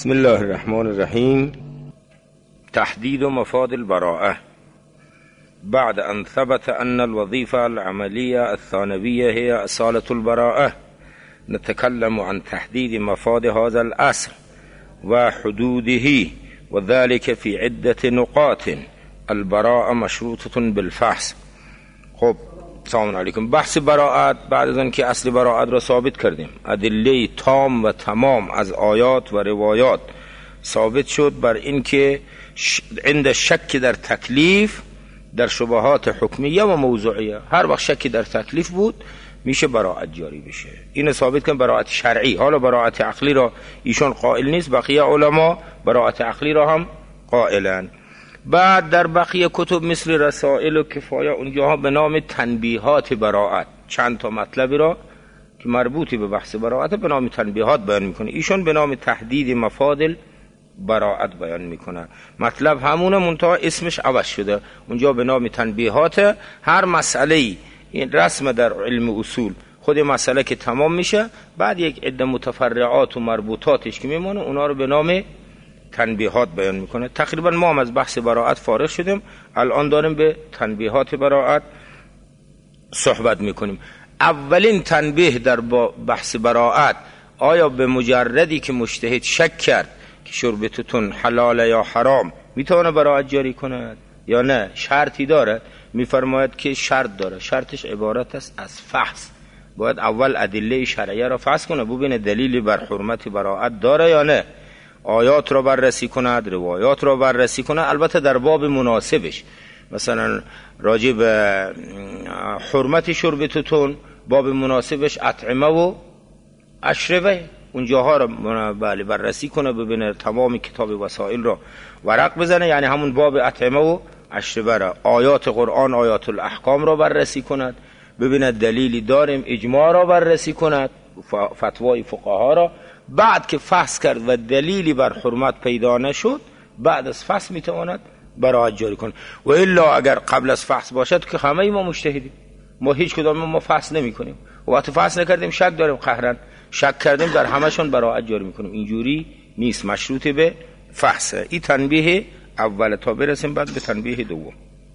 بسم الله الرحمن الرحیم. تحدید مفاد البراءة بعد أن ثبت أن الوظيفة العملية الثانوية هي أصالة البراءة، نتكلم عن تحديد مفاد هذا الأصل وحدوده وذلك في عدة نقاط. البراءة مشروطة بالفحص. خب سلام علیکم. بحث براءت بعد از آن که اصل براءت را ثابت کردیم، ادله تام و تمام از آیات و روایات ثابت شد بر این که عند شک در تکلیف در شبهات حکمیه و موضوعیه، هر وقت شکی در تکلیف بود میشه براءت جاری بشه. اینو ثابت کردن براءت شرعی. حالا براءت عقلی را ایشون قائل نیست، بقیه علما براءت عقلی را هم قائلن. بعد در بقیه کتب مثل رسائل و کفایه اونجاها به نام تنبیهات براءت چند تا مطلبی را که مربوطی به بحث براءت به نام تنبیهات بیان میکنه، ایشون به نام تحدید مفاد براءت بیان میکنه. مطلب همونه منتها اسمش عوض شده، اونجا به نام تنبیهات. هر مسئله این رسم در علم اصول، خود مسئله که تمام میشه بعد یک عده متفرعات و مربوطاتش که میمونه اونا رو به نام تنبیهات بیان میکنه. تقریبا ما هم از بحث براءت فارغ شدیم، الان داریم به تنبیهات براءت صحبت میکنیم. اولین تنبیه در بحث براءت، آیا به مجردی که مجتهد شک کرد که شربتتون حلال یا حرام میتونه براءت جاری کند یا نه؟ شرطی داره؟ میفرماید که شرط داره. شرطش عبارت است از فحص. باید اول ادله شرعیه را فحص کنه، ببینه دلیلی بر حرمت براءت داره یا نه. آیات را بررسی کند، روایات را بررسی کند، البته در باب مناسبش. مثلا راجع به حرمت شربتتون باب مناسبش اطعمه و اشربه، اونجاها را بله بررسی کنه، ببینه تمام کتاب وسائل را ورق بزنه، یعنی همون باب اطعمه و اشربه را. آیات قرآن، آیات الاحکام را بررسی کند، ببینه دلیلی داریم، اجماع را بررسی کند، فتوای فقها را. بعد که فحص کرد و دلیلی بر حرمت پیدا نشد، بعد از فحص میتواند براءت جاری کنه. و الا اگر قبل از فحص باشد که همه ما مجتهدیم، ما هیچ کدام ما فحص نمی کنیم، وقتی فحص نکردیم شک داریم، قهرن شک کردیم در همشون براءت جاری میکنیم. اینجوری نیست، مشروط به فحصه. این تنبیه اول تا برسیم بعد به تنبیه دوم.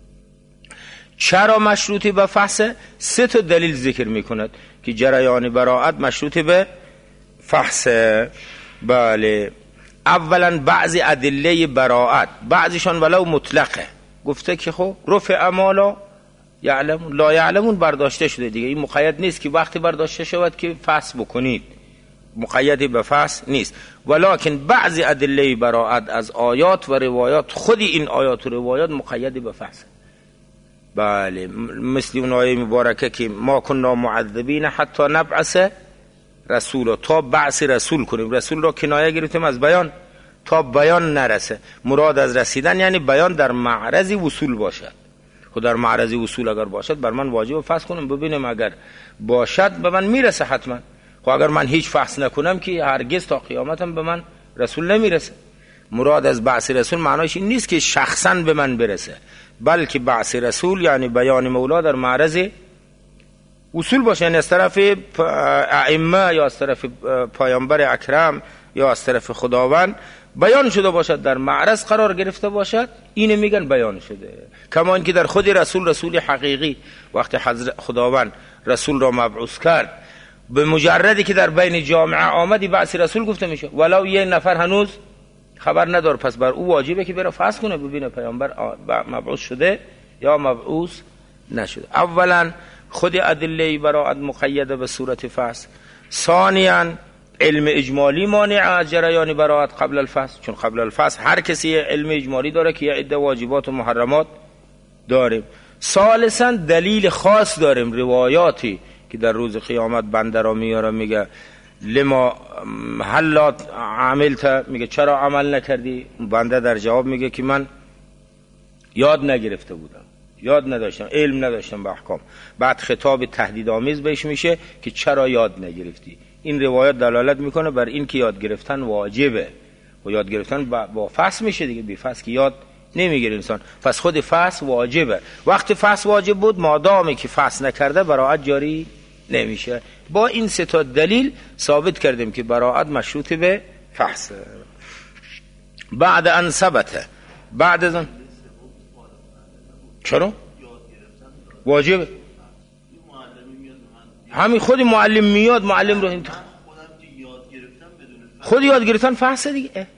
چرا مشروط به فحصه؟ سه تا دلیل ذکر میکند که جریان براءت مشروط به فحص. بله، اولا بعضی ادله براءت، بعضیشان ولو مطلقه، گفته که خب رفع ما لا یعلمون، لا یعلمون برداشته شده دیگه، این مقید نیست که وقتی برداشته شود که فحص بکنید، مقید به فحص نیست. ولکن بعضی ادله براءت از آیات و روایات، خودی این آیات و روایات مقید به فحص. بله، مثل اون آیه مبارکه که ما کنا معذبین حتی نبعث رسول، تا بعث رسول کنیم. رسول را کنایه گرفتیم از بیان، تا بیان نرسه. مراد از رسیدن یعنی بیان در معرض وصول باشد. خود در معرض وصول اگر باشد بر من واجب فحص کنم، ببینم اگر باشد به من میرسه حتما. خب اگر من هیچ فحص نکنم که هرگز تا قیامتم به من رسول نمیرسه. مراد از بعث رسول معناش این نیست که شخصا به من برسه، بلکه بعث رسول یعنی بیان مولا در معرض اصول باشه، یعنی از طرف ائمه یا از طرف پیامبر اکرم یا از طرف خداوند بیان شده باشد، در معرض قرار گرفته باشد، اینو میگن بیان شده. کما اینکه در خود رسول حقیقی وقتی حضرت خداوند رسول را مبعوث کرد، به مجردی که در بین جامعه آمدی بعث رسول گفته میشه، ولو یه نفر هنوز خبر ندار، پس بر او واجبه که بره فحص کنه ببینه پیامبر مبعوث شده یا مبعوث نشده. اولا خود ادله براءت مقیده به صورت فحص. ثانیاً علم اجمالی مانع از جریان براءت قبل الفحص، چون قبل الفحص هر کسی علم اجمالی داره که یه عده واجبات و محرمات داریم. ثالثاً دلیل خاص داریم، روایاتی که در روز قیامت بنده را میاره میگه لما هلا عملت، میگه چرا عمل نکردی؟ بنده در جواب میگه که من یاد نگرفته بودم، یاد نداشتم، علم نداشتم به احکام. بعد خطاب تهدیدآمیز بهش میشه که چرا یاد نگرفتی. این روایت دلالت میکنه بر این که یاد گرفتن واجبه و یاد گرفتن با فحص میشه دیگه، بی فحص که یاد نمیگیره انسان. پس خود فحص واجبه. وقتی فحص واجب بود، مادامی که فحص نکرده براءت جاری نمیشه. با این سه تا دلیل ثابت کردیم که براءت مشروط به فحص. بعد ان ثبت، بعد از اون چرا؟ واجبه. همین خودی معلم میاد، معلم رو انتخاب خود یاد گرفتن فحص دیگه.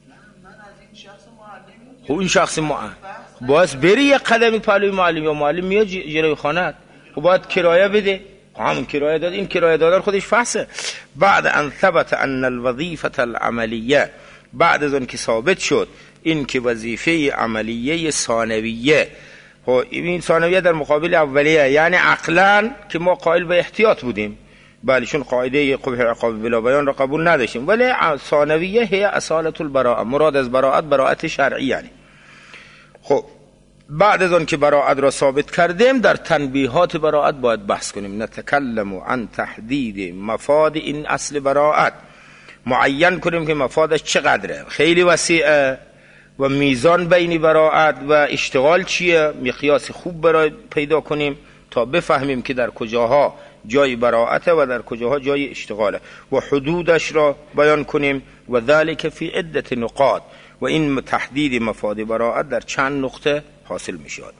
خب این شخص معلم باید بری یک قدمی پلوی معلم، یا معلم میاد جلوی خانه‌ات، خب باید کرایه بده، همون کرایه داد، این کرایه دادن خودش فحصه. بعد ان ثبت ان الوظیفه العملیه، بعد از اون که ثابت شد این که وظیفه عملیه ثانویه، این ثانویه در مقابل اولیه، یعنی عقلا که ما قائل به احتیاط بودیم، بله، چون قاعده قبح عقاب بلا بیان را قبول نداشتیم، ولی ثانویه هی اصالة البراءه، مراد از براءت شرعی. یعنی خب بعد از اون که براءت را ثابت کردیم، در تنبیهات براءت باید بحث کنیم. نتکلم عن تحدید مفاد این اصل براءت، معین کنیم که مفادش چقدره، خیلی وسیعه، و میزان بین براءت و اشتغال چیه، مقیاس خوب برای پیدا کنیم تا بفهمیم که در کجاها جای براءت و در کجاها جای اشتغاله، و حدودش را بیان کنیم. و ذلك فی عدت نقاط، و این تحدید مفاد براءت در چند نقطه حاصل می شود.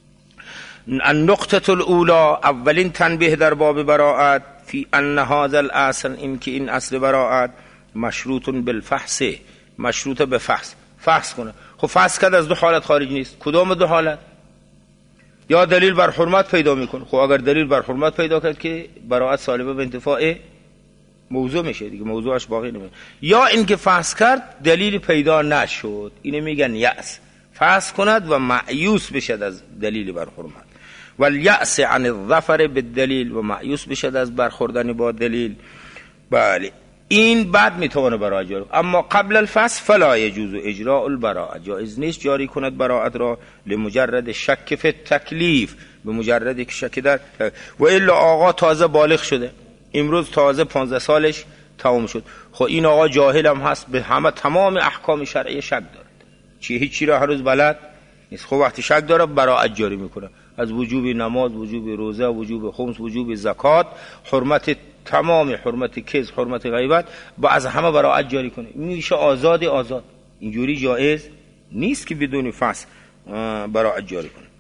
النقطه الاولى، اولین تنبیه در باب براءت، فی ان هذا الاصل، این که این اصل براءت مشروط بالفحص، مشروط به فحص کنه. خب فحص کرد از دو حالت خارج نیست، کدام دو حالت؟ یا دلیل بر حرمت پیدا میکنه، خب اگر دلیل بر حرمت پیدا کرد که براءت سالبه به انتفاع موضوع میشه دیگه، موضوعش باقی نمیشه. یا اینکه فحص کرد دلیل پیدا نشد، اینو میگن یأس، فحص کند و مایوس بشد از دلیل بر حرمت، والیأس عن الظفر بالدلیل، و مایوس بشد از برخوردن با دلیل. بله، این بعد میتونه براءت جاری، اما قبل الفحص فلا یجوز اجراء البراءه، جایز نیست جاری کند براءت را لمجرد شک فی التکلیف، به مجردی که شک در، و الا آقا تازه بالغ شده، امروز تازه 15 سالش تمام شد، خب این آقا جاهل هم هست، به همه تمام احکام شرعی شک دارد، هیچی را هر روز بلد نیست. خب وقتی شک داره براءت جاری میکنه از وجوب نماز، وجوب روزه، وجوب خمس، وجوب زکات، حرمت تمام، حرمت کذب، حرمت غیبت، با از همه براءت جاری کنه، میشه آزاد. اینجوری جایز نیست که بدون فحص براءت جاری کنه.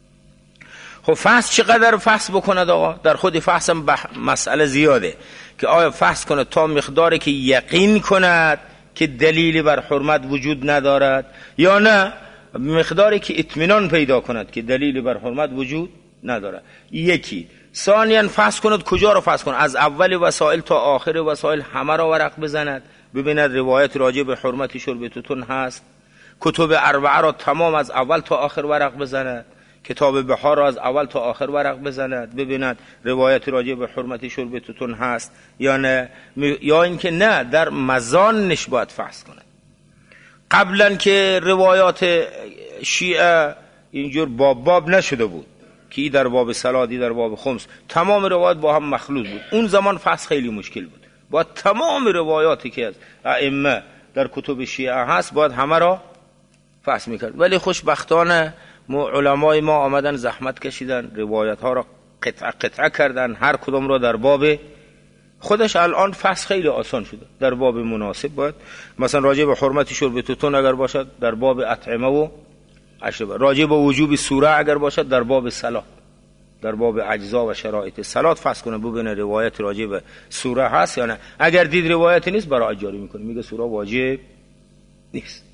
خب فحص چقدر فحص بکند آقا؟ در خود فحص هم مسئله زیاده که آیا فحص کند تا مقداری که یقین کند که دلیلی بر حرمت وجود ندارد، یا نه مقداری که اطمینان پیدا کند که دلیلی بر حرمت وجود ندارد. یکی. ثانیاً فحص کند کجا رو فحص کند؟ از اول وسائل تا آخر وسائل همه را ورق بزند، ببیند روایت راجع به حرمت شرب توتون هست، کتب اربعه را تمام از اول تا آخر ورق بزند، کتاب بهار را از اول تا آخر ورق بزند، ببیند روایت راجع به حرمت شرب توتون هست یا نه، یا اینکه نه در مزانش باید فحص کند. قبلا که روایات شیعه اینجور باب نشده بود که در باب صلات، در باب خمس، تمام روایات با هم مخلوط بود، اون زمان فحص خیلی مشکل بود، باید تمام روایاتی که از ائمه در کتب شیعه هست باید همه را فحص میکرد. ولی خوشبختانه علمای ما آمدن زحمت کشیدن، روایت ها را قطعه کردن، هر کدام را در باب خودش. الان فحص خیلی آسان شده، در باب مناسب باید، مثلا راجع به حرمت شرب توتون اگر باشد در باب اطعمه و اشربه، راجع به وجوب سوره اگر باشد در باب صلات، در باب اجزا و شرایط صلات فحص کنه، ببینه روایت راجع به سوره هست یا نه. اگر دید روایت نیست براءت جاری میکنه، میگه سوره واجب نیست.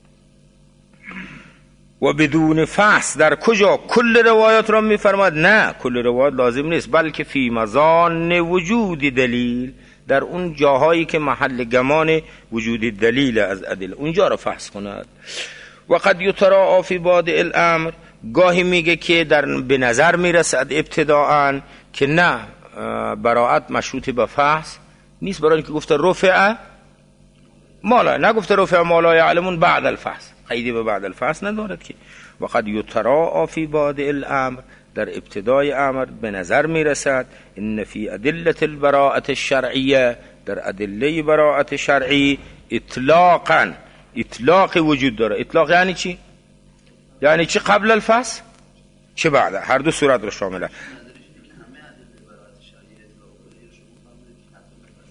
و بدون فحص در کجا؟ کل روایات را میفرماد نه، کل روایات لازم نیست، بلکه فی مظان وجود دلیل، در اون جاهایی که محل گمان وجود دلیل از ادله اونجا را فحص کند. و قد یتراء فی بادئ الامر، گاهی میگه که به نظر میرسد ابتداءً که نه براءت مشروط به فحص نیست، برای اینکه گفته رفع مالا، نگفته رفع مالا یعلمون بعد الفحص، قیدی به بعد الفحص ندارد که. و قد یتراء فی بادئ الامر، در ابتدای امر به نظر میرسد ان فی ادله البراءة الشرعیه، در ادله براءت شرعی اطلاقاً، اطلاق وجود داره. اطلاق یعنی چی؟ یعنی چی قبل الفحص چه بعد، هر دو صورت رو شامله.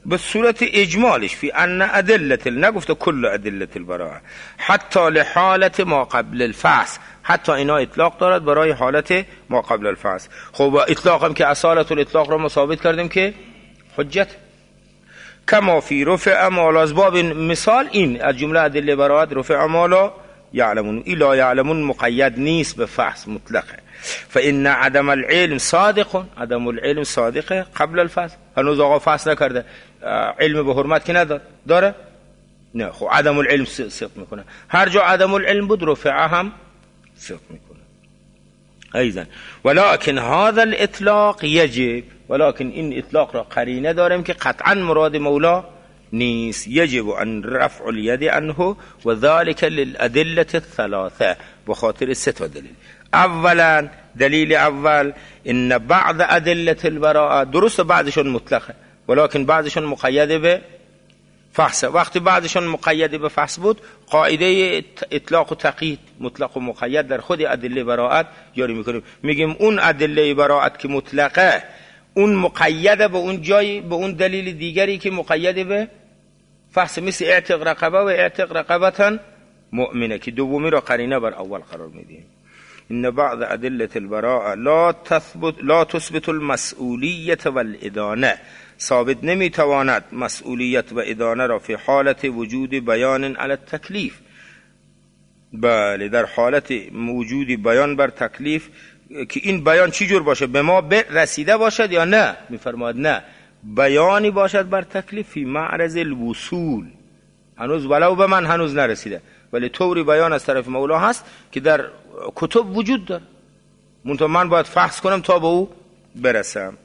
به صورت اجمالش فی ان ادلت، نگفته کل ادلت البراءه، حتی لحالت ما قبل الفحص، حتی اینا اطلاق دارد برای حالت ما قبل الفحص. خب اطلاق هم که اصالت الاطلاق را ثابت کردیم که حجت. کما فی رفع ما، از باب مثال این از جمله ادله براءت رفع ما لا یعلمون، لا یعلمون مقید نیست به فحص مطلقه. فان عدم العلم صادق، عدم العلم صادقه قبل الفحص، هنوز آقا فحص نکرده، علم به حرمت که داره نه، خب عدم العلم صدق میکنه. هر جا عدم العلم بود رفعه هم صدق میکنه. ایضا ولكن هذا الاطلاق یجب، ولكن این اطلاق را قرینه داریم که قطعا مراد مولا نیست. یجب ان رفع الید عنه و ذلك للادله الثلاثه، بخاطر سه تا دلیل. اولا دلیل اول ان بعض ادله البراءه، درست بعضشون مطلقه ولكن بعضشون مقید به فحص. وقتی بعضشون مقید به فحص بود، قاعده اطلاق و تقیید مطلق و مقید در خود ادله براءت جاری میکنیم. میگیم اون ادله براءت که مطلقه اون مقیده به اون جای، به اون دلیل دیگری که مقید به فحص، مثل اعتق رقبه و اعتق رقبتا مؤمنه که دومی را قرینه بر اول قرار میدیم. ان بعض ادله البراءه لا تثبت المسئولیه والادانه، ثابت نمیتواند مسئولیت و ادانه را فی حالت وجود بیان علی التکلیف، بله در حالت وجود بیان بر تکلیف، که این بیان چی جور باشه، به ما رسیده باشد یا نه. میفرماد نه، بیانی باشد بر تکلیف فی معرض الوصول، هنوز ولو به من هنوز نرسیده ولی طوری بیان از طرف مولا هست که در کتب وجود داره، منتها من باید فحص کنم تا به او برسم.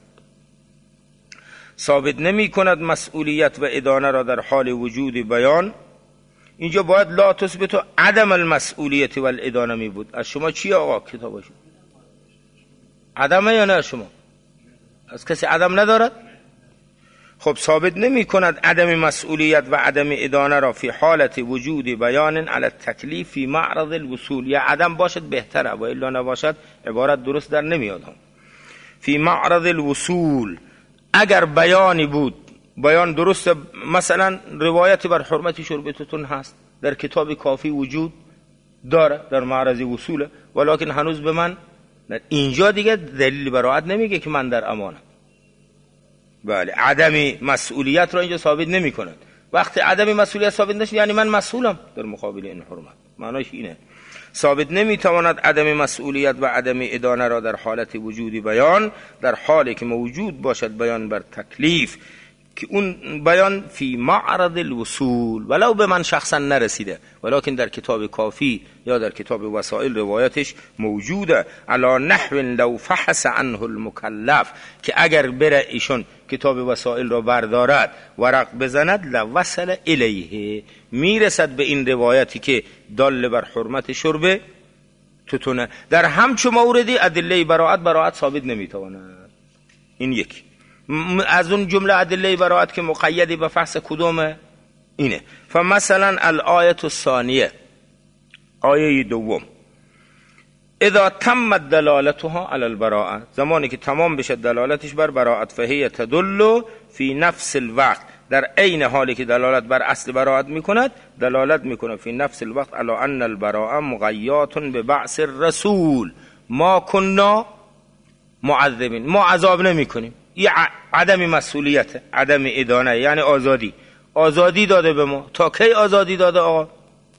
ثابت نمی کند مسئولیت و ادانه را در حال وجود بیان. اینجا باید لا تثبت عدم المسئولیت و الادانه می بود. از شما چی آقا کتابشون عدمه یا نه؟ شما از کسی عدم ندارد؟ خب ثابت نمی کند عدم مسئولیت و عدم ادانه را فی حالت وجود بیان علی التکلیف فی معرض الوصول، یا عدم باشد بهتره و الا نباشد عبارت درست در نمیاد. فی معرض الوصول، اگر بیانی بود، بیان درست، مثلا روایت بر حرمت شربتتون هست در کتاب کافی وجود داره، در معرض وصوله، ولکن هنوز به من اینجا دیگه دلیل براءت نمیگه که من در امانم. بله عدم مسئولیت را اینجا ثابت نمی کند. وقتی عدم مسئولیت ثابت نشه یعنی من مسئولم در مقابل این حرمت، معناش اینه. ثابت نمی تواند عدم مسئولیت و عدم ادانه را در حالت وجودی بیان، در حالی که موجود باشد بیان بر تکلیف، که اون بیان فی معرض الوصول ولو به من شخصا نرسیده ولکن در کتاب کافی یا در کتاب وسائل روایتش موجوده. علی نحو لو فحص عنه المکلف، که اگر بره ایشون کتاب وسائل را بردارد ورق بزند لوصل الیه، میرسد به این روایتی که دال بر حرمت شرب توتونه. در همچون موردی ادله براءت ثابت نمیتواند. این یک از اون جمله ادله براءت که مقیدی به فحص کدومه اینه. فمثلا الآیه الثانیه، آیه دوم، اذا تمت دلالتها علی البراءه، زمانی که تمام بشه دلالتش بر براءت، فهی تدل فی نفس الوقت، در عین حالی که دلالت بر اصل براءت میکند، دلالت میکنه فی نفس الوقت علی ان البراءه مقیات ببعث الرسول ما كنا معذبین، ما عذاب نمیکنیم. این عدم مسئولیت، عدم ادانه، یعنی آزادی داده به ما. تا کی آزادی داده آقا؟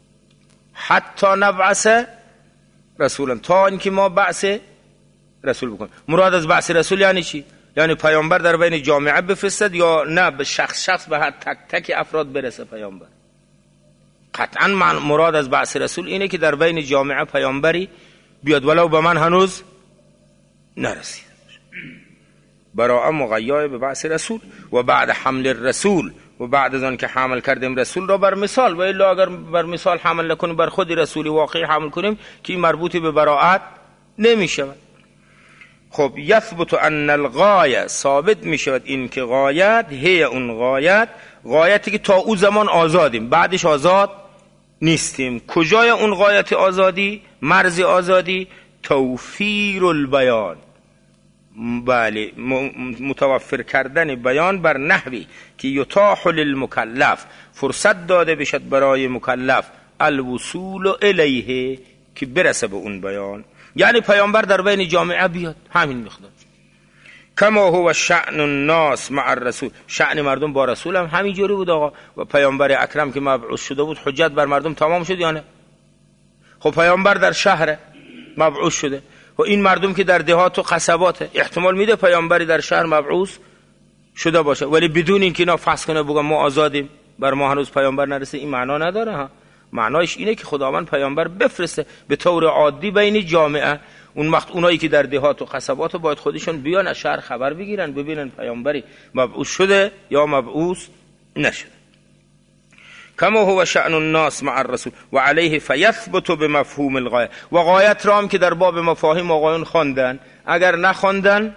حتی نبعث رسولا، تا اینکه ما بعث رسول بکنیم. مراد از بعث رسول یعنی چی؟ یعنی پیامبر در بین جامعه بفرستد یا نه به شخص به هر تک تک افراد برسه پیامبر؟ قطعا مراد از بعث رسول اینه که در بین جامعه پیامبری بیاد ولو به من هنوز نرسید. براءه مقیده به بعث رسول و بعد حمل الرسول، و بعد از آن که حمل کردیم رسول را بر مثال، و الا اگر بر مثال حمل نکنیم بر خود رسول واقعی حمل کنیم که این مربوطی به براءت نمیشه. خب یثبت ان الغایه، ثابت میشود این که غایت هی اون غایتی که تا او زمان آزادیم بعدش آزاد نیستیم. کجای اون غایت آزادی، مرز آزادی؟ توفیر البیان، بله متوفر کردن بیان بر نحوی که یتاح للمکلف فرصت داده بشد برای مکلف الوصول الیه که برسه به اون بیان، یعنی پیامبر در بین جامعه بیاد، همین مقدار. کما هو شأن الناس مع الرسول، شأن مردم با رسول هم همینجوری بود آقا. و پیامبر اکرم که مبعوث شده بود حجت بر مردم تمام شد یا نه؟ خب پیامبر در شهر مبعوث شده و این مردم که در دهات و قصبات، احتمال میده پیامبری در شهر مبعوث شده باشه، ولی بدون اینکه اینا فسخ کنه بگن ما آزادیم، بر ما هنوز پیامبر نرسه، این معنا نداره ها. معنایش اینه که خداوند پیامبر بفرسته به طور عادی بین جامعه. اون وقت اونایی که در دهات و قصبات باید خودشون بیان از شهر خبر بگیرن، ببینن پیامبری مبعوث شده یا مبعوث نشده. کما هو شأن الناس مع الرسول و علیه فیثبت بمفهوم الغایه. و غایت را هم که در باب مفاهیم آقایون خواندن، اگر نخواندن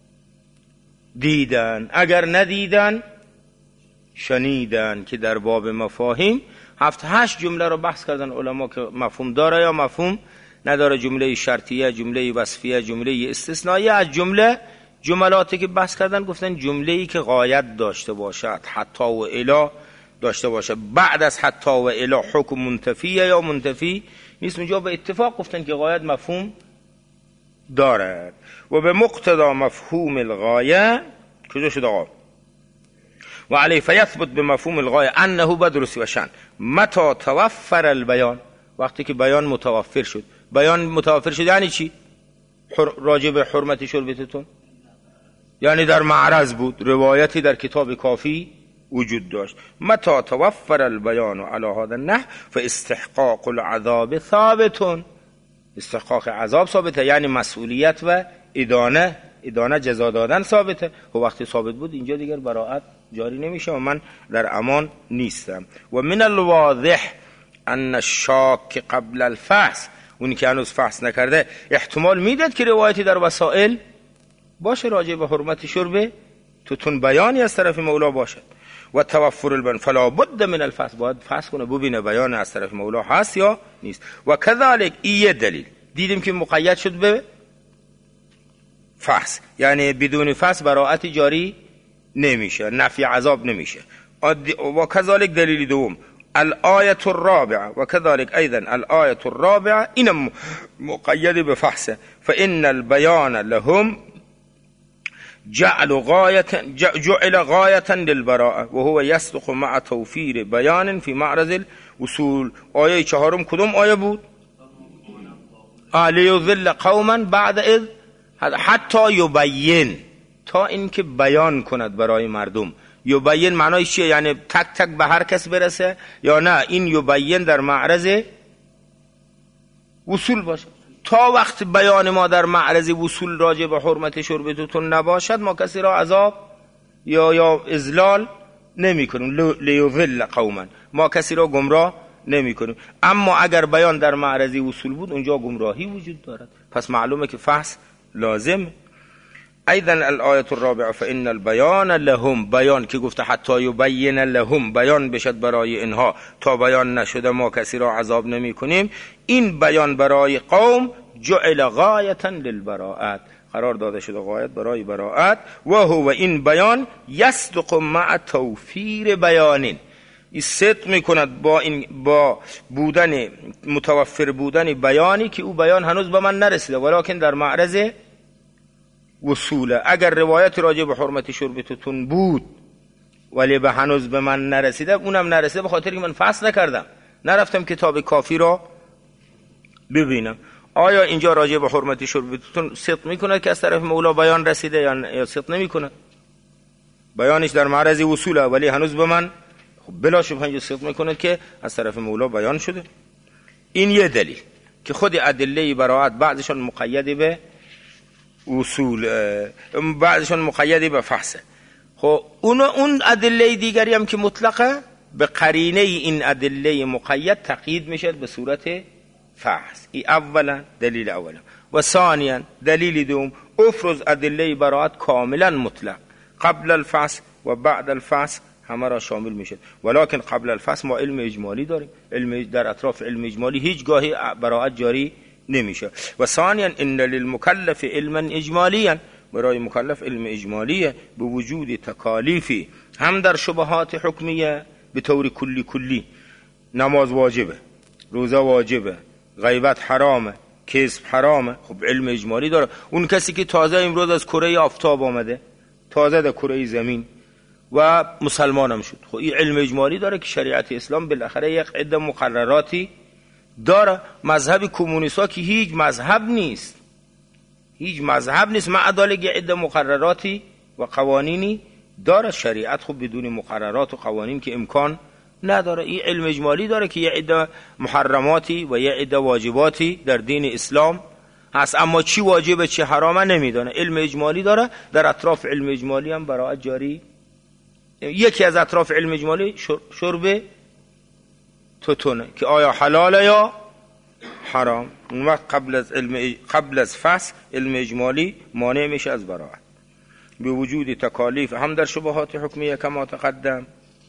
دیدن، اگر ندیدن شنیدن، که در باب مفاهیم 7-8 جمله رو بحث کردن علما که مفهوم داره یا مفهوم نداره، جمله شرطیه، جمله وصفیه، جمله استثنائیه. از جمله جملاتی که بحث کردن گفتن جمله‌ای که غایت داشته باشد، حتی و الی داشته باشه، بعد از حتی و الی حکم منتفیه یا منتفی نیست. اونجا به اتفاق گفتن که غایت مفهوم دارد. و به مقتضا مفهوم الغایه کجا شد آقا؟ و علی فیثبت به مفهوم الغایه انه بدرس و شن متى توفر البیان، وقتی که بیان متوفر شد. بیان متوفر شد یعنی چی؟ راجع به حرمت شربتتون، یعنی در معرض بود، روایتی در کتاب کافی وجود داشت. متى توفر البیان علی هذا النحو فاستحقاق العذاب ثابت، استحقاق عذاب ثابته، یعنی مسئولیت و ادانه جزا دادن ثابته. و وقتی ثابت بود اینجا دیگر براءت جاری نمیشه و من در امان نیستم. و من الواضح ان الشاک قبل الفحص، اونی که هنوز فحص نکرده احتمال میداد که روایتی در وسائل باشه راجع به حرمت شرب توتون، بیانی از طرف مولا باشد. و توفر البیان فلا بد من الفحص، باید فحص کنه ببینه بیان از طرف مولا هست یا نیست. و کذالک این دلیل دیدیم که مقید شد به فحص، یعنی بدون فحص براءت جاری نمیشه، نفی عذاب نمیشه. و کذالک دلیل دوم الآیه الرابعه و کذالک ایضا الآیه الرابعه، این مقید به فحص. فإن البیان لهم جعل غایة للبراءه و هو يصدق مع توفیر بیان فی معرض الوصول. آیه چهارم کدوم آیه بود؟ لیضل قوما بعد اذ حتی یبین، تا اینکه بیان کند برای مردم. یبین معنای چیه؟ یعنی تک تک به هر کس برسه یا نه این یبین در معرض وصول باشه. تا وقت بیان ما در معرض وصول راجع به حرمت شربتتون نباشد ما کسی را عذاب یا اذلال نمی کنیم. لیضل قوما، ما کسی را گمراه نمی کنیم. اما اگر بیان در معرض وصول بود اونجا گمراهی وجود دارد، پس معلومه که فحص لازم. ایضا الآیه الرابعه فإن البیان لهم، بیان که گفته حتی یبین لهم، بیان بشد برای اینها، تا بیان نشده ما کسی را عذاب نمی کنیم. این بیان برای قوم جعل غایة للبراءت، قرار داده شده غایت برای براءت. و هو این بیان یصدق مع توفیر بیانین، این صدق میکند با بودن متوفر بودن بیانی که او بیان هنوز به من نرسیده ولکن در معرض وصوله. اگر روایت راجع به حرمت شربتتون بود ولی به هنوز به من نرسیده، اونم نرسیده به خاطر که من فحص نکردم، نرفتم کتاب کافی را ببینم. آیا اینجا راجع به حرمت شربتتون صدق میکند که از طرف مولا بیان رسیده یا صدق نمیکند؟ بیانش در معرض وصوله ولی هنوز به من، خب بلا شبهه اینجا صدق میکند که از طرف مولا بیان شده. این یه دلیل که خود ادله براءت بعضشون مقید به وصول، بعضشون مقید به فحصه. خب اون ادله دیگری هم که مطلقه به قرینه این ادله مقید تقیید میشه به صورت فحص. این اولا دلیل اولا. و ثانیا دلیل دوم افرز ادله براءت کاملا مطلق، قبل الفحص و بعد الفحص همه را شامل میشه. ولکن قبل الفحص ما علم اجمالی داریم، علم در اطراف علم اجمالی هیچ گاهی براءت جاری نمیشه. و ثانیا ان للمکلف علما اجمالیا، برای مکلف علم اجمالیه به وجود تکالیفی هم در شبهات حکمیه به طور کلی نماز واجبه، روزه واجبه، غیبت حرامه، کذب حرامه. خب علم اجمالی داره. اون کسی که تازه امروز از کره آفتاب آمده، تازه در کره زمین و مسلمانم شد، خب این علم اجمالی داره که شریعت اسلام بالاخره یک عده مقرراتی داره. مذهب کمونیستا که هیچ مذهب نیست، مع ذلک یک عده مقرراتی و قوانینی داره. شریعت خب بدون مقررات و قوانین که امکان نداره. این علم اجمالی داره که یک عده محرماتی و یک عده واجباتی در دین اسلام هست، اما چی واجبه چی حرامه نمیدونه. علم اجمالی داره. در اطراف علم اجمالی هم براءت جاری. یکی از اطراف علم اجمالی شرب توتونه که آیا حلاله یا حرام. اون وقت قبل از فصل علم اجمالی مانع میشه از براءت به وجود تکالیف هم در شبهات حکمیه کما تقدم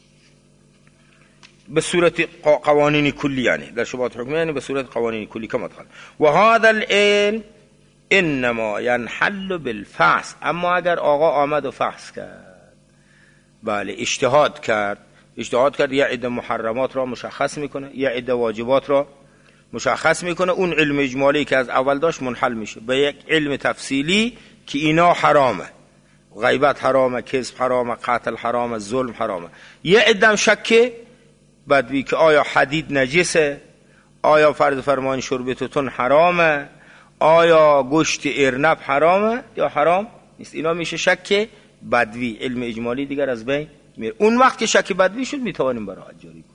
به صورت قوانین کلی، یعنی در شبهات حکمیه یعنی به صورت قوانین کلی کما تقدم. و هذا العلم انما ينحل بالفحص. اما اگر آقا آمد و فحص کرد، بله اجتهاد کرد یه عده محرمات را مشخص میکنه، یه عده واجبات را مشخص میکنه، اون علم اجمالی که از اول داشت منحل میشه به یک علم تفصیلی که اینا حرامه، غیبت حرامه، کذب حرامه، قتل حرامه، ظلم حرامه. یه عدم شک بدوی که آیا حدید نجسه، آیا فرض فرمان شرب توتون حرامه، آیا گوشت ارنب حرامه یا حرام نیست. اینا میشه شک بدوی. علم اجمالی دیگر از بین میره. اون وقت که شک بدوی شد میتوانیم براءت جاری کنیم.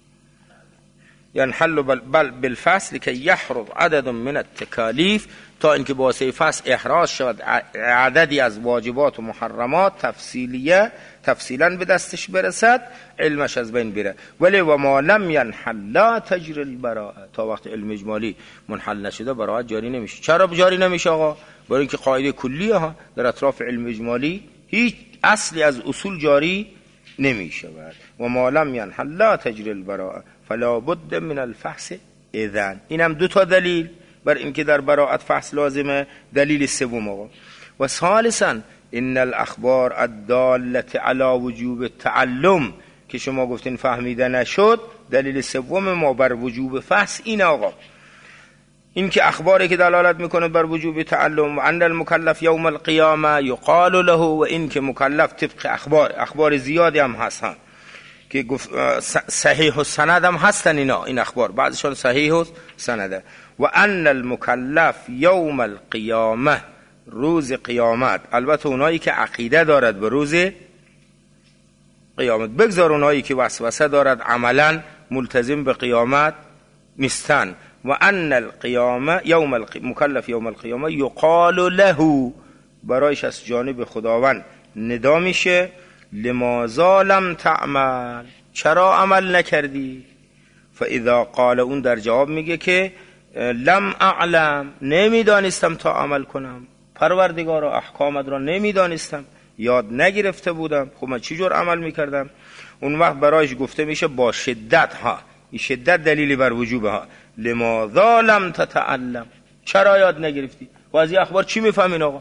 ينحل بل بالفصل که یحرز عدد من التکالیف، تا اینکه با واسطه فصل احراز شود عددی از واجبات و محرمات تفصیلا به دستش برسد، علمش از بین بره. ولی و ما لم ينحل لا تجری البراءه. تا وقت علم اجمالی منحل نشده براءت جاری نمیشه. چرا جاری نمیشه آقا؟ برای اینکه قاعده کلیه ها در اطراف علم اجمالی هیچ اصلی از اصول جاری نمیشه. و ما لم ينحل لا تجری البراءه فلا بد من الفحص اذن. اینم دو تا دلیل بر اینکه در براءت فحص لازمه. دلیل سوم آقا و ثالثا ان الاخبار الداله علی وجوب التعلم که شما گفتین فهمیده نشد، دلیل سوم ما بر وجوب فحص این آقا، این که اخباری که دلالت میکنه بر وجوب تعلم. و ان المکلف یوم القیامه یقال له، و این که مکلف طبق اخبار زیادی هم هستن که صحیح و سند هم هستن، این اخبار بعضشون صحیح و سنده. و ان المکلف یوم القیامه، روز قیامت، البته اونایی که عقیده دارد به روز قیامت، بگذار اونایی که وسوسه دارد عملا ملتزم به قیامت نیستن. و ان القیامه مکلف یوم القیامه یقال له، برایش از جانب خداوند ندا میشه لماذا لم تعمل، چرا عمل نکردی؟ فاذا قال، اون در جواب میگه که لم اعلم، نمیدانستم تا عمل کنم، پروردگارا احکامت را نمیدانستم، یاد نگرفته بودم، خب من چی جور عمل میکردم؟ اون وقت برایش گفته میشه با شدت ها، این شدت دلیلی بر وجوبه ها. لماذا لم تتعلم، چرا یاد نگرفتی؟ و از این اخبار چی میفهمین آقا؟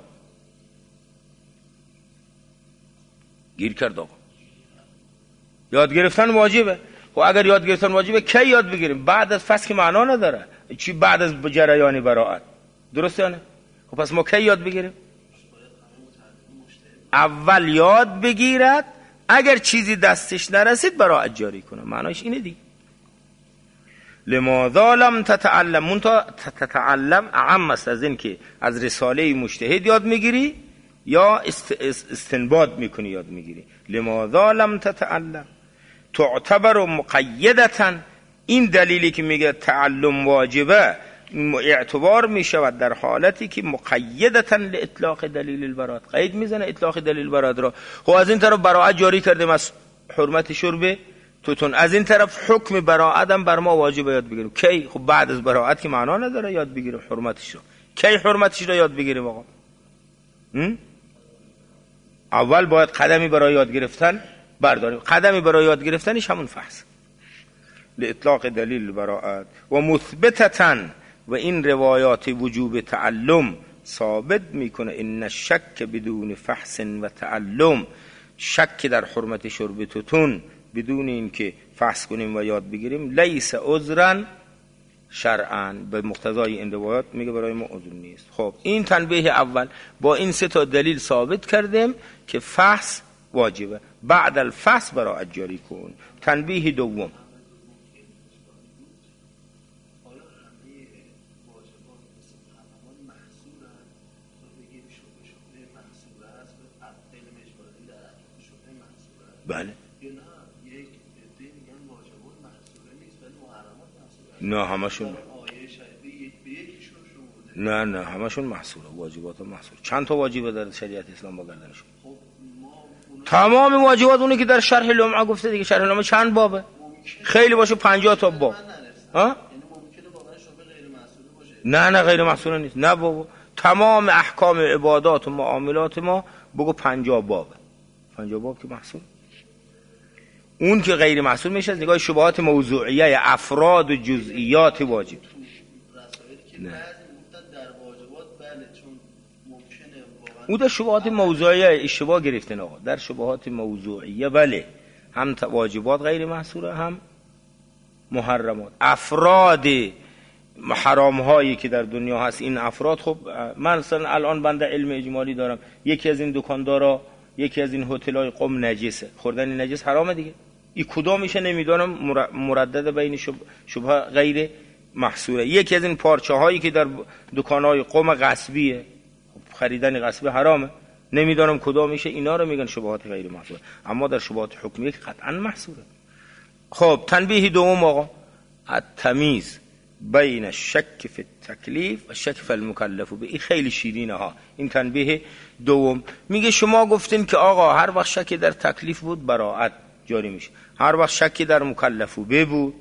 گیر کرد آقا. یاد گرفتن واجبه. و اگر یاد گرفتن واجبه کی یاد بگیریم؟ بعد از فصل که معنا نداره. چی بعد از جریان براءت؟ درسته نه؟ خب پس ما کی یاد بگیریم؟ اول یاد بگیرد، اگر چیزی دستش نرسید براءت جاری کنه. معناش اینه دیگه. لماذا لم تتعلم، منتها تتعلم اعم است از این که از رساله مجتهد یاد میگیری یا استنباط میکنی یاد میگیری. لماذا لم تتعلم تعتبر مقیدتا، این دلیلی که میگه تعلم واجبه اعتبار میشود در حالتی که مقیدتا لاطلاق دلیل البراءت، قید میزنه اطلاق دلیل البراءت را. خب از این طرف براءت جاری کردیم از حرمت شرب توتون، از این طرف حکم براءت هم بر ما واجبه یاد بگیریم. کی؟ خب بعد از براءت که معنا نداره یاد بگیریم حرمتش رو. کی حرمتش رو یاد بگیریم آقا؟ اول باید قدمی برای یاد گرفتن برداریم. قدمی برای یاد گرفتنش همون فحص لاطلاق دلیل براءت. و مثبتتاً، و این روایات وجوب تعلم ثابت میکنه ان الشک بدون فحص و تعلم، شک در حرمت شرب توتون بدون اینکه فحص کنیم و یاد بگیریم، لیس عذرا شرعا، به مقتضای این روایات میگه برای ما عذر نیست. خب این تنبیه اول، با این سه تا دلیل ثابت کردیم که فحص واجبه، بعد الفحص براءت جاری کن. تنبیه دوم، بله نه همشون، نه همشون محصوره، واجبات محصور. چند تا واجبه در شریعت اسلام با گردنشون؟ تمام واجبات اونی که در شرح لمعه گفته دیگه. شرح لمعه چند بابه؟ خیلی باشه 50 تا باب. ها؟ نه غیر محصوره نیست. نه بابا، تمام احکام عبادات و معاملات ما بگو 50 بابه. 50 باب که محصور. اون که غیر محصول میشه از نگاه شبهات موضوعیه، افراد و جزئیات واجب. نه او در شبهات موضوعیه اشتباه گرفتن آقا. در شبهات موضوعیه بله، هم واجبات غیر محصوره، هم محرمات. افراد حرام هایی که در دنیا هست، این افراد، خب من مثلا الان بنده علم اجمالی دارم، یکی از این دکاندارا، یکی از این هتل‌های قم نجسه، خوردن نجس حرامه دیگه. این کدام میشه نمیدونم، مردد بین شبهه غیر محصوره. یکی از این پارچه هایی که در دکان‌های قم غصبیه، خریدن غصبی حرامه، نمیدونم کدام میشه. اینا رو میگن شبهات غیر محصوره، اما در شبهات حکمیه قطعا محصوره. خب تنبیه دوم آقا، التمیز بین الشک فی التکلیف و شک فی المکلف به. این خیلی شیرینه ها. این تنبیه دوم میگه شما گفتین که آقا هر وقت شکی در تکلیف بود براءت جاری میشه، هر وقت شکی در مکلف بود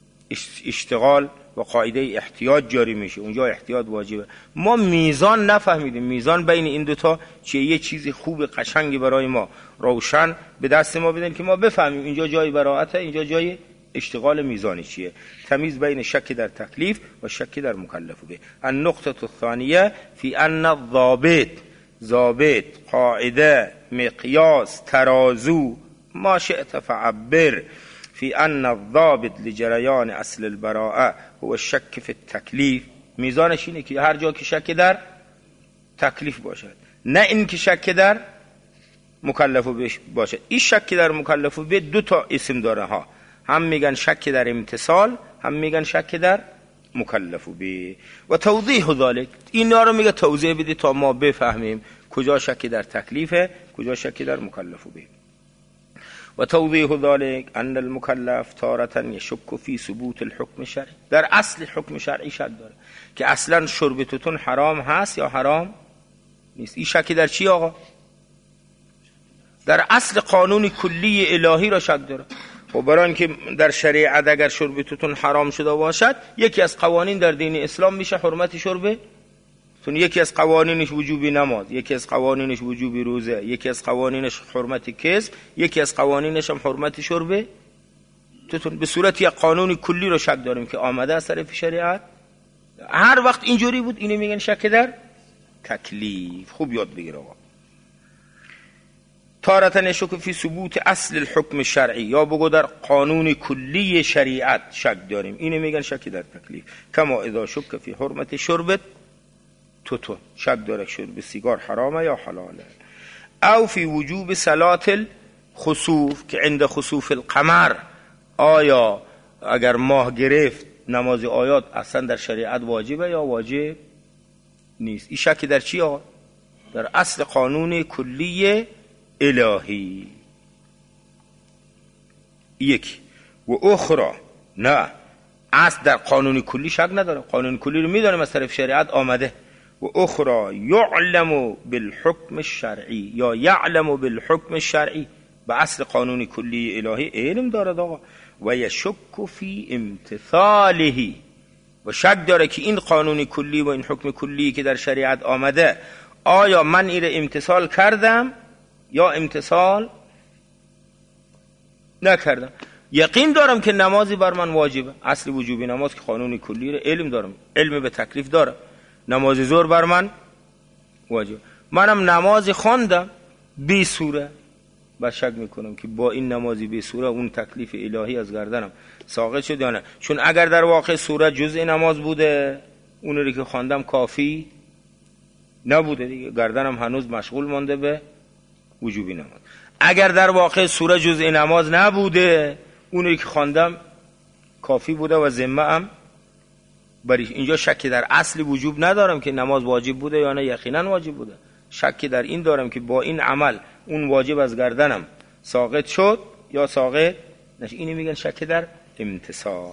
اشتغال و قاعده احتیاط جاری میشه، اونجا احتیاط واجبه. ما میزان نفهمیدیم، میزان بین این دوتا چیه. یه چیزی خوب قشنگی برای ما روشن به دست ما بدن که ما بفهمیم اینجا جای براءته، اینجا جای اشتغال میزانی چیه. تمیز بین شک در تکلیف و شک در مکلف به. النقطه الثانیه فی ان الضابط، ضابط، قاعده، مقیاس، ترازو، ما شئت فعبر، فی ان الضابط لجریان اصل البراءه هو الشک فی التکلیف. میزانش اینه که هر جا که شک در تکلیف باشد، نه این که شک در مکلف باشد. این شک در مکلف به دو تا اسم داره ها، هم میگن شک در امتصال، هم میگن شک در مکلف به. و توضیح ذلک، اینا رو میگه توضیح بدی تا ما بفهمیم کجا شک در تکلیفه، کجا شک در مکلف به. و توضیح ذلک ان المکلف تارة یشک فی ثبوت الحکم شرعی، در اصل حکم شرعی شک داره که اصلا شرب توتون حرام هست یا حرام نیست. این شک در چی آقا؟ در اصل قانون کلی الهی را شک داره. خب برای اینکه در شریعت اگر شرب توتون حرام شده باشد، یکی از قوانین در دین اسلام میشه حرمت شرب توتون. یکی از قوانینش وجوب نماز، یکی از قوانینش وجوب روزه، یکی از قوانینش حرمت کسب، یکی از قوانینش هم حرمت شرب توتون. به صورت یک قانون کلی رو شک داریم که آمده از طرف شریعت. هر وقت اینجوری بود اینو میگن شک در تکلیف. خوب یاد بگیر آقا. تارة یشک فی ثبوت اصل الحکم شرعی، یا بگو در قانون کلی شریعت شک داریم، اینو میگن شک در تکلیف. کما اذا شک فی حرمت شربت توتون، شک داره شرب سیگار حرامه یا حلاله. او فی وجوب صلات الخسوف، که عند خسوف القمر آیا اگر ماه گرفت نماز آیات اصلا در شریعت واجبه یا واجب نیست. این شک در چی آقا؟ در اصل قانون کلی الهی. یک و اخرى، نه اصل در قانون کلی شک نداره، قانون کلی رو میدونیم از طرف شریعت آمده. و اخرى یعلم بالحکم الشرعی، یا یعلم بالحکم الشرعی، به اصل قانون کلی الهی علم دارد آقا. و یشک فی امتثاله، و شک داره که این قانون کلی و این حکم کلی که در شریعت آمده آیا من این امتثال کردم یا امتثال نکردم. یقین دارم که نمازی بر من واجبه، اصل وجوبی نماز که قانون کلی رو علم دارم، علم به تکلیف دارم. نماز ظهر بر من واجب. منم نمازی خواندم بی سوره، و شک میکنم که با این نمازی بی سوره اون تکلیف الهی از گردنم ساقط شد یا نه. چون اگر در واقع سوره جزء نماز بوده، اون رو که خواندم کافی نبوده دیگه، گردنم هنوز مشغول مانده به وجوبی نماز. اگر در واقع سوره جزء نماز نبوده، اون رو که خواندم کافی بوده و ذمه ام بریش. اینجا شکی در اصل وجوب ندارم که نماز واجب بوده یا نه، یقینا واجب بوده. شکی در این دارم که با این عمل اون واجب از گردنم ساقط شد یا ساقط نشد. اینو میگن شک در امتصال.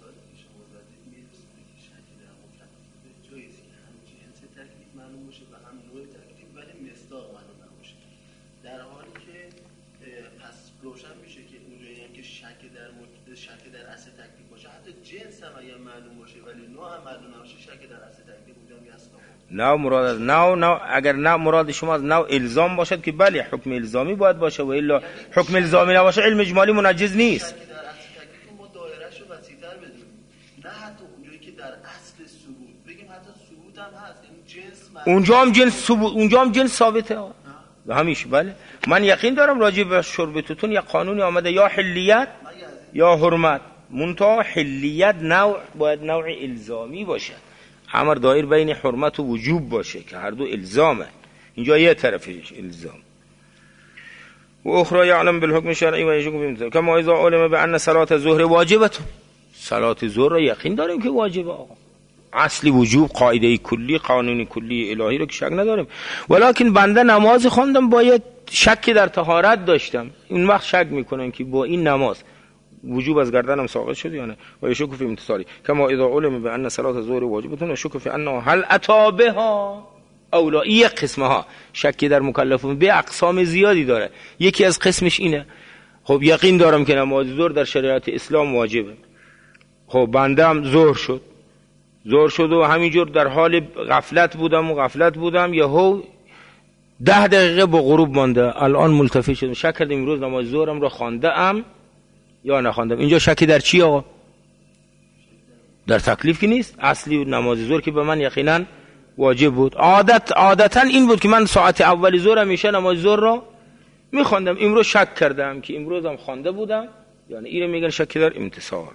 نه مراد نه اگر نه مراد شما از نوع الزام باشد که بله حکم الزامی باید باشه، و الا حکم الزامی نباشه علم اجمالی منجز نیست. ما دایره‌شو وسیع‌تر بدونیم، نه حتی اونجایی که در اصل ثبوت بگیم، حتی ثبوت هم هست، این جنس اونجا هم جنس ثبوت، اونجا هم جنس ثابته و همیشه. بله من یقین دارم راجع به شرب توتون یا قانونی آمده یا حلیت یا حرمت، منتها حلیت نوع باید نوع الزامی باشه، امر دایر بین حرمت و وجوب باشه که هر دو الزامه. اینجا یه طرفش الزام. و اخرى یعلم بالحکم شرعی و یشک بمثال کما اذا علم بان صلاه الظهر واجبه. صلات ظهر را یقین داریم که واجبه آقا، اصلی وجوب، قاعده کلی، قانون کلی الهی رو که شک نداریم. ولکن بنده نماز خواندم باید شک در طهارت داشتم، این وقت شک میکنم که با این نماز وجوب از گردنم ساقط شد یا نه. و یشک فی امتصالی کما اذا علم بان صلاه الظهر واجبه و شک فی انه هل اتى بها اولایی قسمها. شکی در مکلفون به اقسام زیادی داره، یکی از قسمش اینه خب یقین دارم که نماز ظهر در شریعت اسلام واجبه. خب بنده هم ظهر شد و همینجور در حال غفلت بودم یهو 10 دقیقه با غروب مانده، الان ملتفت شدم شک کردم امروز نماز ظهرم را خوانده ام یا نخواندم. اینجا شکی در چی آقا؟ در تکلیف که نیست، اصلی نماز ظهر که به من یقینا واجب بود. عادتا این بود که من ساعت اول ظهر همیشه نماز ظهر را میخواندم، امروز شک کردم که امروزم خوانده بودم، یعنی اینو میگن شک در امتصال.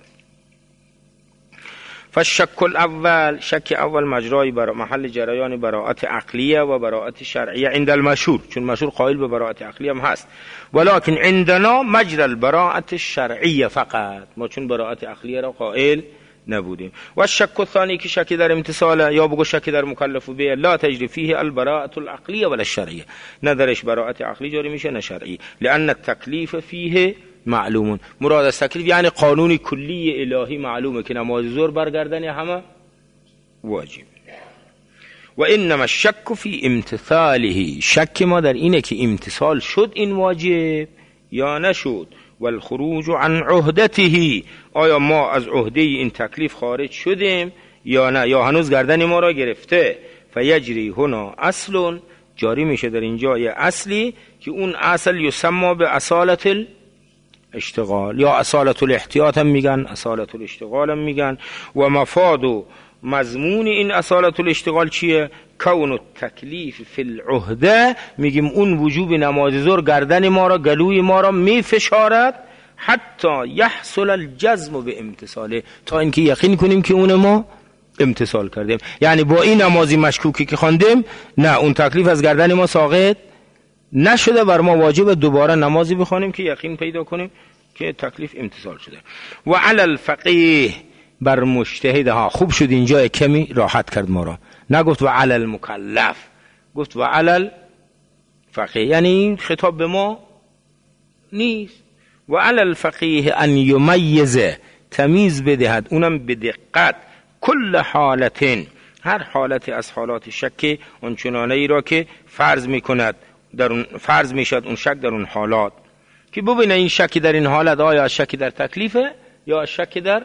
فالشک الاول، شک اول مجرای محل جریان براءت عقلیه و براءت شرعیه عند المشهور، چون مشهور قائل به براءت عقلیه هم هست، ولکن عندنا مجرى البراءت الشرعیه فقط، ما چون براءت عقلیه را قائل نبودیم. و الشک الثانی که شک در امتصال یا بگو شک در مکلف به لا تجری فیه البراءت العقلیه ولا الشرعیه، نه درش براءت عقلی جاری میشه نه شرعی، لان التکلیف فیه معلومون. مراد از تکلیف یعنی قانون کلی الهی معلومه که نماز ظهر برگردن همه واجب. و انما الشک فی امتثاله، شک ما در اینه که امتثال شد این واجب یا نشد. و الخروج عن عهدته، آیا ما از عهده این تکلیف خارج شدیم یا نه، یا هنوز گردن ما را گرفته. فیجری هنا اصل، جاری میشه در اینجا یه اصلی که اون اصل یسمى به اصالت اشتغال یا اصالت الاحتیاط هم میگن، اصالت الاشتغال هم میگن. و مفاد و مضمون این اصالت الاشتغال چیه؟ کون التکلیف فی العهده، میگیم اون وجوب نماز ظهر گردن ما را، گلوی ما را میفشارد حتی یحصل الجزم به امتصاله، تا اینکه یقین کنیم که اون ما امتصال کردیم. یعنی با این نمازی مشکوکی که خواندیم نه، اون تکلیف از گردن ما ساقط نشده، بر ما واجب دوباره نمازی بخوانیم که یقین پیدا کنیم که تکلیف امتصال شده. و علی الفقیه، بر مجتهد. ها خوب شد اینجا کمی راحت کرد ما را، نگفت و علی المکلف، گفت و علی الفقیه، یعنی این خطاب به ما نیست. و علی الفقیه ان یمیز، تمیز بدهد، اونم به دقت، کل حالت، هر حالت از حالات شک اونچنانه ای را که فرض میکند در اون، فرض میشد اون شک در اون حالات، که ببینه این شک در این حالت آیا شک در تکلیفه یا شک در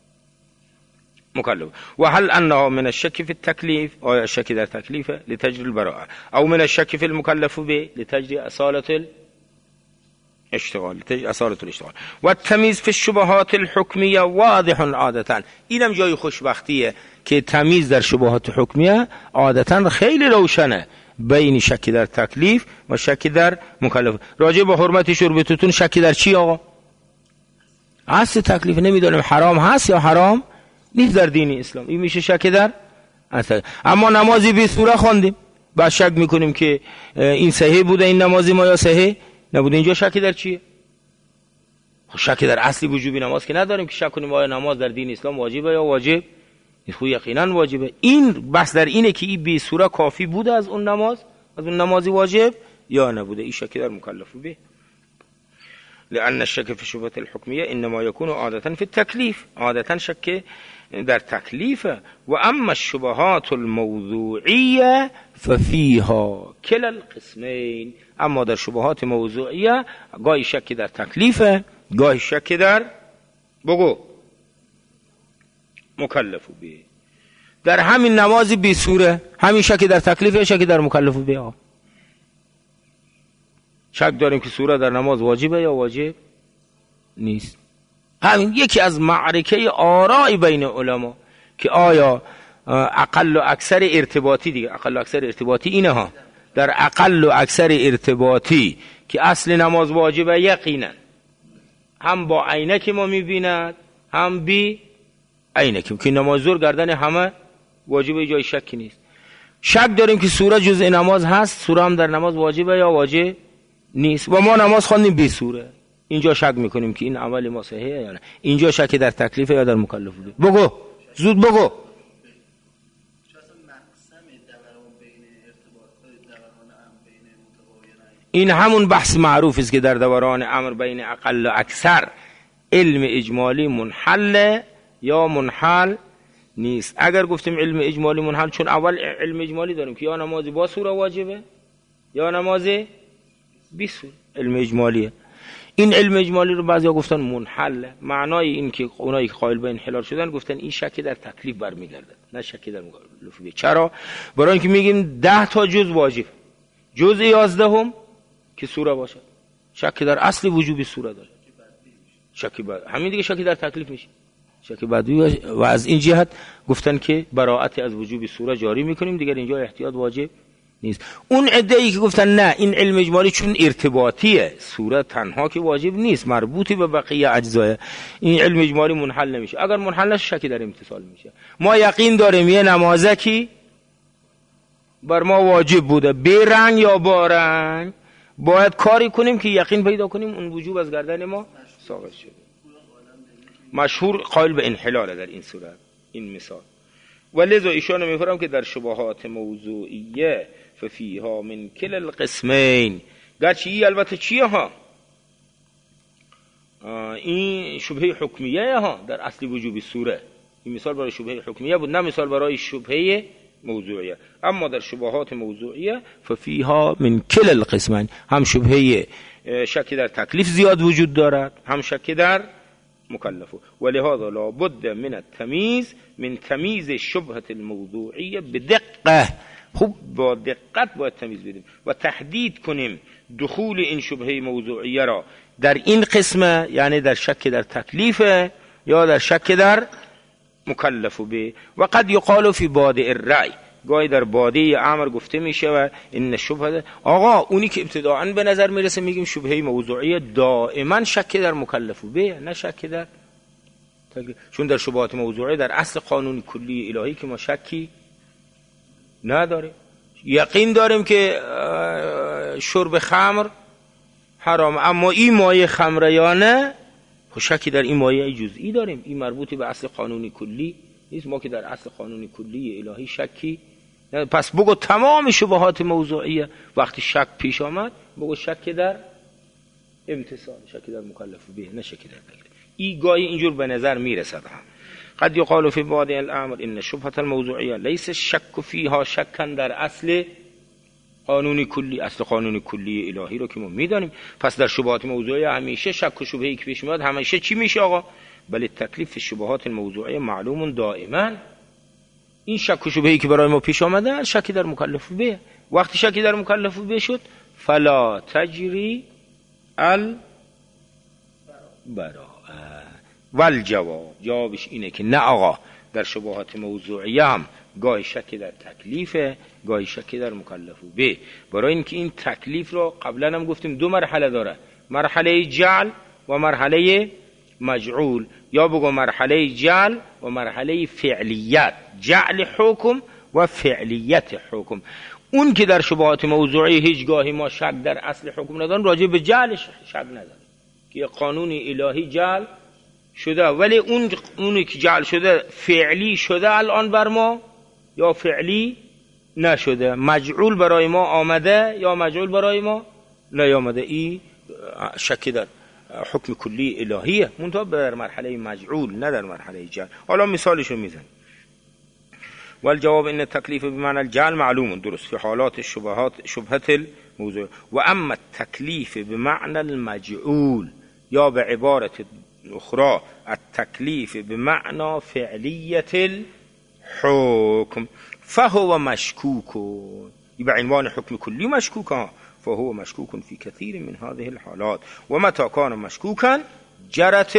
مکلف. و هل انه من الشک فی التکلیف، آیا شک در تکلیفه لتجری البراءه، او من الشک فی المکلف به لتجری اصالت اشتغال اصالة الاشتغال. و تمیز فی الشبهات الحکمیه واضح عادتا. اینم جای خوشبختیه که تمیز در شبهات حکمیه عادتا خیلی روشنه بین شکی در تکلیف و شکی در مکلف. راجع به حرمت شربتتون شکی در چی آقا؟ اصل تکلیف نمیدونیم حرام هست یا حرام نیست در دین اسلام، این میشه شکی در اصل. اما نمازی بی سوره خواندیم بعد شک میکنیم که این صحیح بوده این نمازی ما یا صحیح نبوده، اینجا شکی در چیه؟ شکی در اصلی وجوبی نماز که نداریم که شک کنیم آیا نماز در دین اسلام واجبه یا واجب نیست. خو یقینا واجبه. این بحث در اینه که این بی سوره کافی بوده از اون نماز، از اون نمازی واجب یا نبوده. این شکی در مکلف به. لأن الشك في الشبهة الحكمية إنما يكون عادة في التكليف، عادة شك در تکلیف. و اما الشبهات الموضوعیه ففیها کلا القسمین. اما در شبهات موضوعیه گاهی شک در تکلیفه گاهی شک در بگو مکلف به. در همین نماز بی سوره همین شک در تکلیفه شک در مکلف به. شک داریم که سوره در نماز واجبه یا واجب نیست. همین یکی از معرکه آراء بین علما که آیا اقل و اکثر ارتباطی، دیگه اقل و اکثر ارتباطی اینه ها، در اقل و اکثر ارتباطی که اصل نماز واجبه یقینا هم با عینک ما میبیند هم بی عینک که نماز زور گردن همه واجبه، جای شکی نیست. شک داریم که سوره جزء نماز هست، سوره هم در نماز واجبه یا واجب نیست و ما نماز خواندیم بی سوره، اینجا شک میکنیم که این عمل ما صحیحه یا نه. اینجا شک در تکلیف یا در مکلف بود. بگو زود بگو. این همون بحث معروف است که در دوران امر بین اقل و اکثر علم اجمالی منحل یا منحل نیست. اگر گفتیم علم اجمالی منحل، چون اول علم اجمالی داریم که یا نمازی با سوره واجبه یا نمازی بی سوره، علم اجمالیه. این علم اجمالی رو بعضیا گفتن منحل، معنای این که اونایی که قائل به انحلال شدن گفتن این شکی در تکلیف برمیگردد نه شکی در مکلفیت. چرا؟ برای اینکه میگیم 10 تا جز واجب، جز 11 که سوره باشد، شکی در اصل وجوب سوره داره، شکی بعد همین دیگه شکی در تکلیف میشه، شکی بعد. و از این جهت گفتن که براءت از وجوب سوره جاری میکنیم، دیگه اینجا احتیاط واجب نیست. اون عده‌ای که گفتن نه این علم اجمالی چون ارتباطیه، سوره تنها که واجب نیست، مربوطی به بقیه اجزا، این علم اجمالی منحل نمیشه. اگر منحل نشه شکی در امتثال میشه. ما یقین داریم یه نمازکی بر ما واجب بوده به رنگ یا با رنگ، باید کاری کنیم که یقین پیدا کنیم اون وجوب از گردن ما ساقط شده. مشهور قائل به انحلاله در این صورت، این مثال. ولذا ایشان میفرمایم که در شبهات موضوعیه ففیها من کل القسمین، گرچه ای البته چیه ها، این شبهه حکمیه ها در اصل وجوب سوره، این مثال برای شبهه حکمیه بود نه مثال برای شبهه موضوعیه. اما در شبهات موضوعیه ففیها من کل القسمین، هم شبهه شکی در تکلیف زیاد وجود دارد هم شکی در مکلفه. ولهذا لا بد من التمیز من تمیز شبهه الموضوعیه بدقه. خوب با دقت باید تمیز بدیم و تحدید کنیم دخول این شبهه موضوعیه را در این قسمه، یعنی در شک در تکلیف یا در شک در مکلف به. و قد یقال فی بادئ الرأی، گاهی در بادئ امر گفته میشه و این شبهه آقا اونی که ابتداعاً به نظر میرسه میگیم شبهه موضوعیه دائما شک در مکلف به نه شک در تکلیف، چون در شبهات موضوعیه در اصل قانون کلی الهی که ما شکی نداریم، یقین داریم که شرب خمر حرام، اما این مایه خمره یا نه شکی در این مایه جزئی داریم، این مربوطی به اصل قانونی کلی نیست. ما که در اصل قانونی کلی الهی شکی نه. پس بگو تمام شبهات موضوعیه وقتی شک پیش آمد بگو شک در امتثال، شک در مکلف به نه شک در تکلیف. این گاهی اینجور به نظر میرسد. هم قد یقال فی بعض الامر ان شبهه الموضوعیه لیس الشک فیها شکا در اصل قانونی کلی، اصل قانونی کلی الهی رو که ما میدانیم. پس در شبهات موضوعیه همیشه شک و شبهه‌ای که پیش میاد همیشه چی میشه آقا؟ بل تکلیف شبهات الموضوعیه معلوم دائما. این شک و شبهه‌ای که برای ما پیش آمده شکی در مکلف به، وقتی شکی در مکلف به شد فلا تجری براءه. والجواب، جوابش اینه که نه آقا، در شبهات موضوعیه هم گاهی شکی در تکلیفه، گاهی شکی در مکلفه به. برای اینکه این تکلیف رو قبلا هم گفتیم دو مرحله داره، مرحله جعل و مرحله مجعول، یا بگو مرحله جعل و مرحله فعلیت، جعل حکم و فعلیت حکم. اون که در شبهات موضوعی هیچگاهی ما شک در اصل حکم نداریم، راجع به جعلش شک نداریم که قانونی الهی جعل شده، ولی اونی که جعل شده فعلی شده الان بر ما یا فعلی نشده، مجعول برای ما آمده یا مجعول برای ما نیامده. این شک در حکم کلی الهیه، منتها در مرحله مجعول نه در مرحله جعل. حالا مثالشو میزنیم. والجواب ان التكليف بمعنى الجعل معلوم درست في حالات شبهة الموضوع، و اما التكليف بمعنى المجعول یا به عبارت اخرى التكليف بمعنى فعلية الحكم فهو مشكوك، يبقى عنوان حكم كلي مشكوك، فهو مشكوك في كثير من هذه الحالات، ومتى كان مشكوكا جرت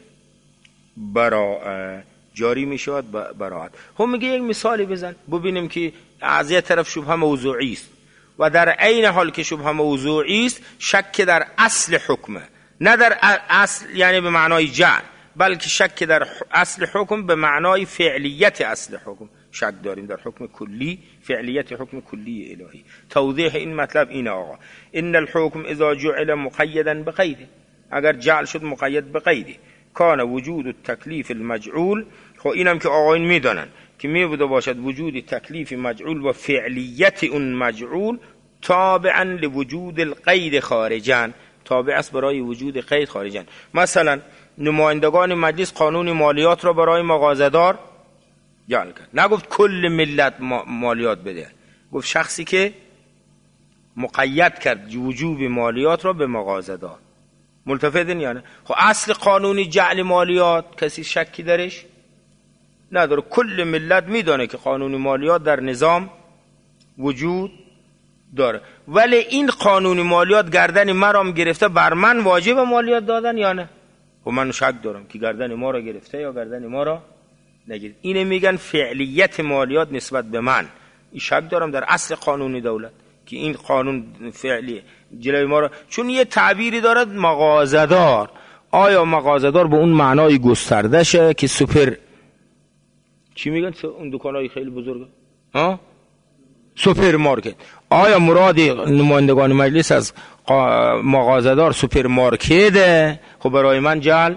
البراءة، جاری می شود براءت. هم میگه یک مثالی بزن ببینیم که از یه طرف شبهه موضوعی است و در عین حال که شبهه موضوعی است شک در اصل حکمه، نه در اصل یعنی به معنای جعل، بلکه شک در اصل حکم به معنای فعلیت اصل حکم شک داریم، در حکم کلی، فعلیت حکم کلی الهی. توضیح این مطلب اینه آقا، ان الحکم اذا جعل مقیدا بقیده، اگر جعل شد مقید بقیده، کان وجود التکلیف المجعول، خب اینم که آقایون میدانن که میبوده باشد وجود تکلیف مجعول و فعلیت اون مجعول تابعا لوجود القید خارجا، تابع است برای وجود قید خارجا. مثلا نمایندگان مجلس قانون مالیات را برای مغازه‌دار جعل کرد، نگفت کل ملت مالیات بده، گفت شخصی که مقید کرد وجوب مالیات را به مغازه‌دار. ملتفتن یا نه؟ خب اصل قانونی جعل مالیات کسی شکی درش نداره، کل ملت میدانه که قانون مالیات در نظام وجود داره، ولی این قانون مالیات گردن مرام گرفته، بر من واجب مالیات دادن یا نه؟ و من شک دارم که گردن ما را گرفته یا گردن ما را نگرفته. اینه میگن فعلیت مالیات نسبت به من، این شک دارم در اصل قانونی دولت که این قانون فعلی جلوی ما را، چون یه تعبیری دارد مغازه‌دار، آیا مغازه‌دار به اون معنای گسترده شه که سوپر چی میگن اون دکانای خیلی بزرگه ها، سوپرمارکت، آیا مراد نمایندگان مجلس از مغازه‌دار سوپرمارکته؟ خب برای من جعل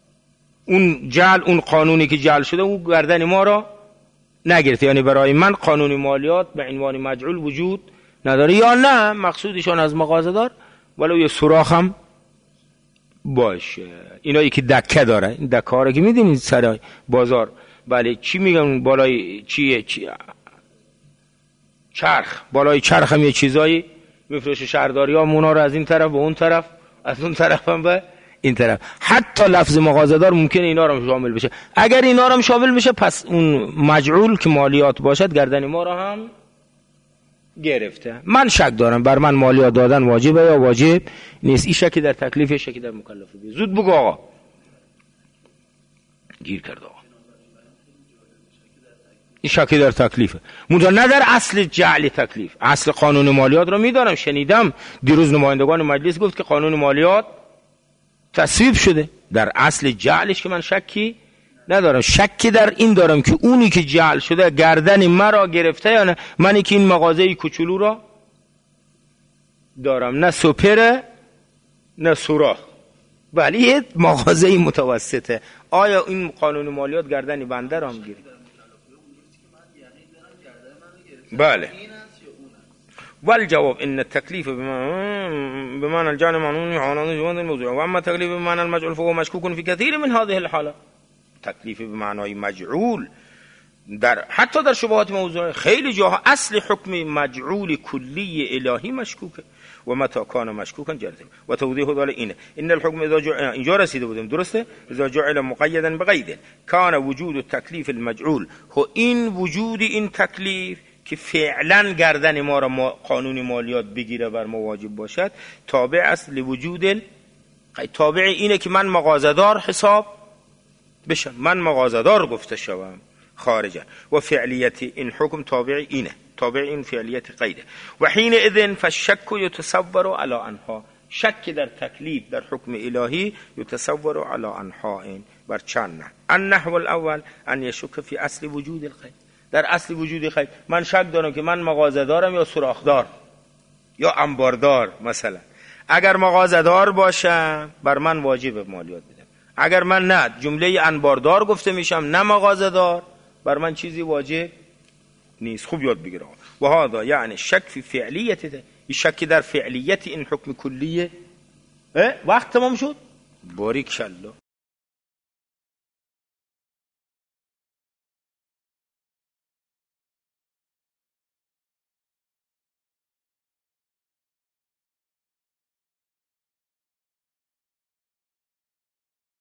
اون قانونی که جعل شده اون گردن ما را نگرفته، یعنی برای من قانون مالیات به عنوان مجعول وجود نداره، یا نه مقصودشون از مغازه‌دار ولو یه سوراخ هم باشه. اینایی که دکه داره، این دکه ها رو که میدونید سر بازار، بله چی میگن بالای چیه چرخ، بالای چرخ هم یه چیزایی میفروشه شهرداری ها، مونا رو از این طرف به اون طرف، از اون طرف هم به این طرف. حتی لفظ مغازه‌دار ممکنه اینا رو شامل بشه، اگر اینا رو شامل بشه پس اون مجعول که مالیات باشد گردن ما رو هم گرفته. من شک دارم بر من مالیات دادن واجبه یا واجب نیست، این شکی در تکلیف، شکی در مکلفه. زود بگو آقا، گیر کرد آقا، این شکی در تکلیفه، منتها نه در اصل جعل تکلیف. اصل قانون مالیات رو میدانم، شنیدم دیروز نمایندگان مجلس گفت که قانون مالیات تصویب شده، در اصل جعلش که من شکی ندارم، شکی در این دارم که اونی که جعل شده گردن مرا گرفته یا نه، منی که این مغازه کوچولو را دارم، نه سوپره نه سوراخ، ولی یه مغازه متوسطه، آیا این قانون مالیات گردن بنده را هم گیره؟ بله. والجواب ان التكليف بمعنى الجعل معنون حالان جوان الموضوع، واما التكليف بمعنى المجعول فهو مشكوك في كثير من هذه الحالات. تکلیف به معنای مجعول حتی در شبهات موضوع خیلی جاها اصل حکم مجعول کلی الهی مشکوکه، و متى کان مشکوکا جرد. و توضیح دال اینه ان الحکم اذا جعل، اینجا رسیده بودیم درسته، اذا جعل مقیدا بقید کان وجود التکلیف المجعول، خب این وجود این تکلیف که فعلا گردن ما را قانون مالیات بگیره بر ما واجب باشد، تابع است لوجود تابع اینه که من مغازه‌دار حساب بشم، من مغازه‌دار گفته شوم خارجه. و فعلیت این حکم تابع اینه، تابع این فعلیت قیده. و حین اذن فالشک یتصور علی انها، شک در تکلیف در حکم الهی یتصور علی انها، این بر چند نه. النحو الاول ان یشک فی اصل وجود الخیر، در اصل وجود خیر من شک دارم که من مغازه‌دارم یا سوراخ‌دار یا انباردار. مثلا اگر مغازه‌دار باشم بر من واجب مالیات بدم، اگر من نه جمله انباردار گفته میشم نه مغازه‌دار، بر من چیزی واجب نیست. خوب یاد بگیرم. و هذا یعنی شک فی فعلیت، شک در فعلیت این حکم کلیه. وقت تمام شد. باریک الله.